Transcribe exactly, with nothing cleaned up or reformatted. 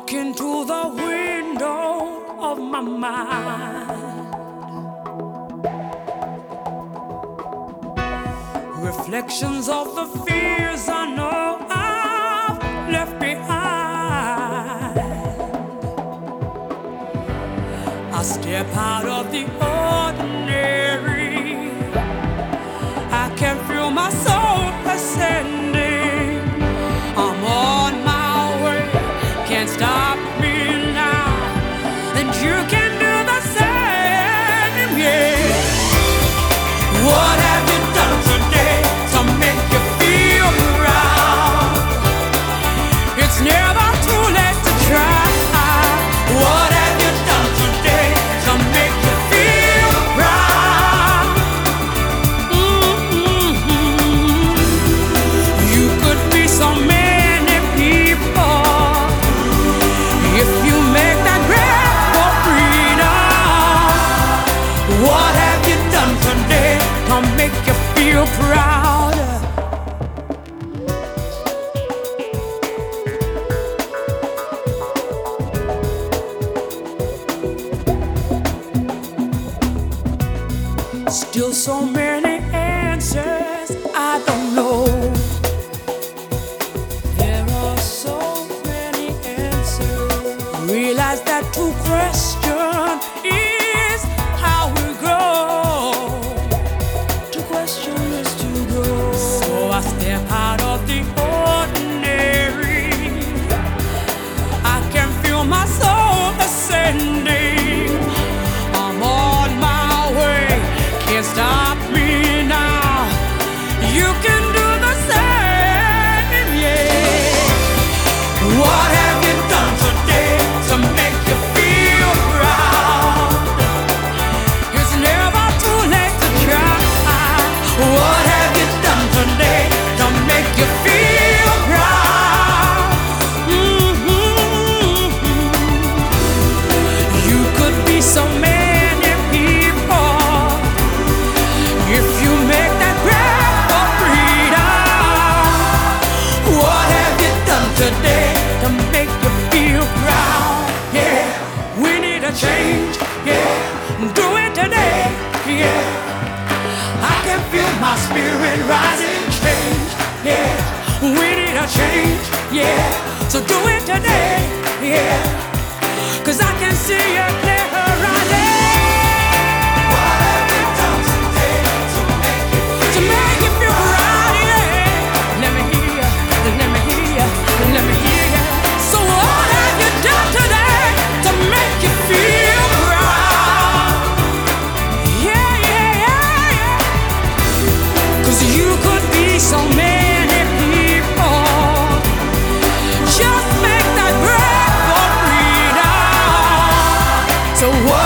Look into the window of my mind. Reflections of the fears I know I've left behind. I step out of the ordinary. I can feel my soul ascending. I'm on my way, can't stop me now, and you can do the same, yeah. What have you done today to make you feel proud? It's never too late to try. What have you done today to make you feel proud? Mm-hmm. You could be so many people if you make that grab for freedom. What have you done today to make you feel proud? Still so many answers I don't know. There are so many answers. Realize that to question is how we grow. To question is to grow. So I step out of the ordinary. I can feel my soul ascending. I'm on my way, can't stop me now. You can do the same, yeah. What have you done today to make you feel proud? It's never too late to try. What have you done today to make you feel proud? Mm-hmm. You could be so many people if you make that grab for freedom. What have you done today to make you feel proud? Yeah, we need a change. Yeah, do it today. Yeah, I can feel my spirit rising. Change. Yeah, we need a change. Yeah, so do it today. Yeah, 'cause I can see a clear horizon. What have you done today to make you feel to make you feel proud? Yeah, let me hear you, let me hear you, let me hear you. So what have you done today to make you feel proud? Yeah, yeah, yeah, yeah. 'Cause you could be so many people. Just make that breath for freedom. So what